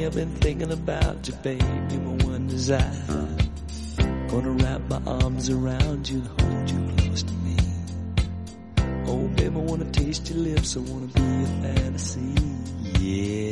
I've been thinking about you, babe. You're my one desire. Gonna wrap my arms around you and hold you close to me. Oh, babe, I wanna taste your lips. I wanna be a fantasy. Yeah.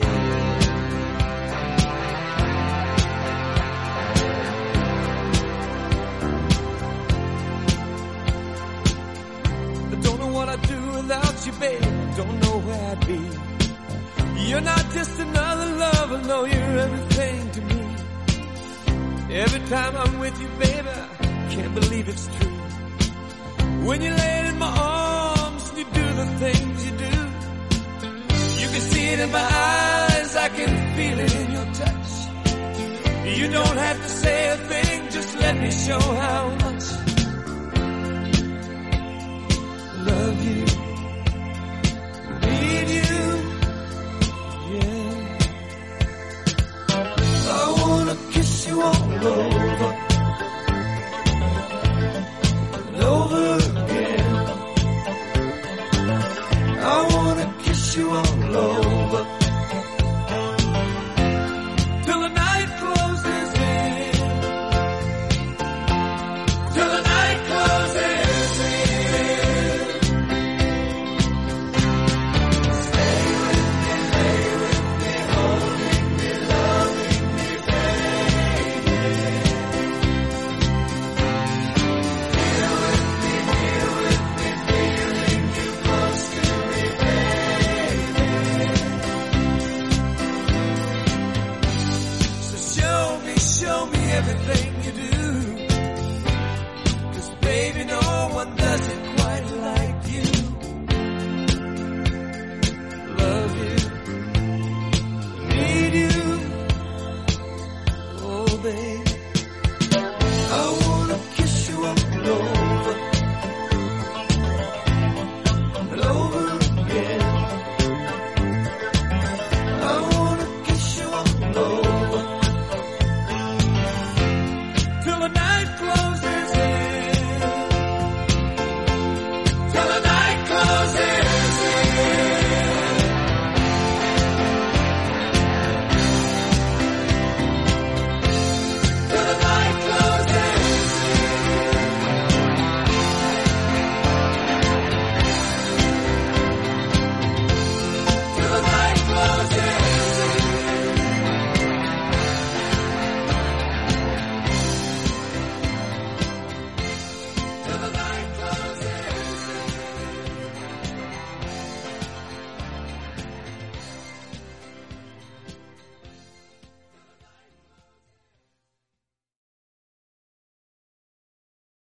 What I'd do without you, babe, don't know where I'd be. You're not just another lover, no, you're everything to me. Every time I'm with you, baby, I can't believe it's true. When you lay in my arms and you do the things you do, you can see it in my eyes, I can feel it in your touch. You don't have to say a thing, just let me show how much love you, need you, yeah. I wanna kiss you all over.